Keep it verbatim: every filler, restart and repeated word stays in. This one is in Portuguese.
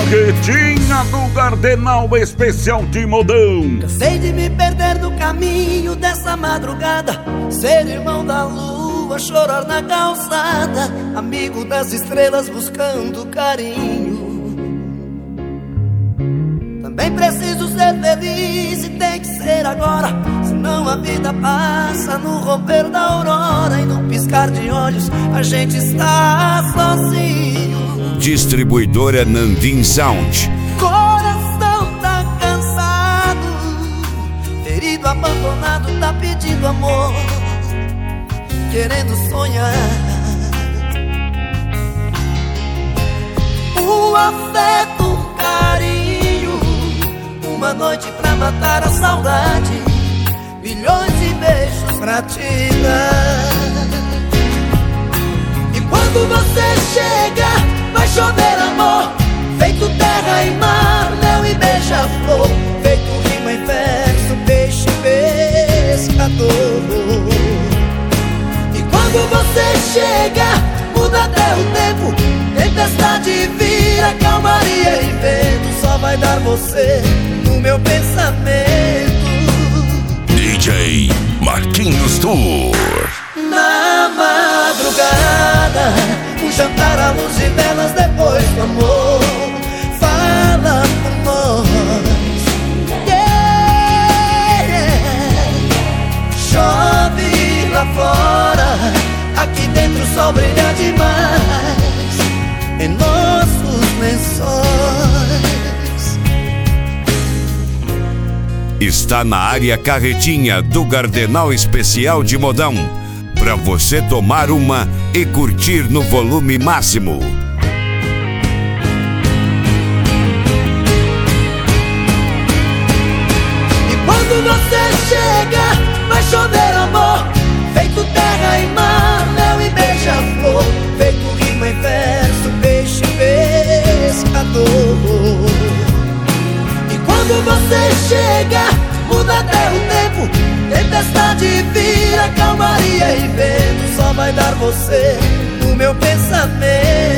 Carretinha do Gardenal especial de modão. Cansei de me perder no caminho dessa madrugada, ser irmão da lua, chorar na calçada, amigo das estrelas buscando carinho. Também preciso ser feliz e tem que ser agora, senão a vida passa no romper da aurora e no piscar de olhos a gente está sozinho. Distribuidora Nandim Sound. Coração tá cansado, ferido, abandonado, tá pedindo amor, querendo sonhar. O afeto, um carinho, uma noite pra matar a saudade, milhões de beijos pra te dar. E quando você chega, vai chover amor, feito terra e mar, mel e beija-flor, feito rima em verso, peixe pescador. E quando você chega, muda até o tempo, tempestade vira, calmaria e vento, só vai dar você no meu pensamento. D J Marquinhos Tour. Na madrugada, um jantar à luz de velas depois do amor, fala por nós, yeah. Chove lá fora, aqui dentro o sol brilha demais em nossos lençóis. Está na área Carretinha do Gardenal especial de modão, pra você tomar uma e curtir no volume máximo. E quando você chega, vai chover amor, feito terra e mar, mel e beija-flor, feito rima em verso, peixe pescador. E quando você chega, muda até o tempo, tempestade vira, calmaria e vento, só vai dar você no meu pensamento.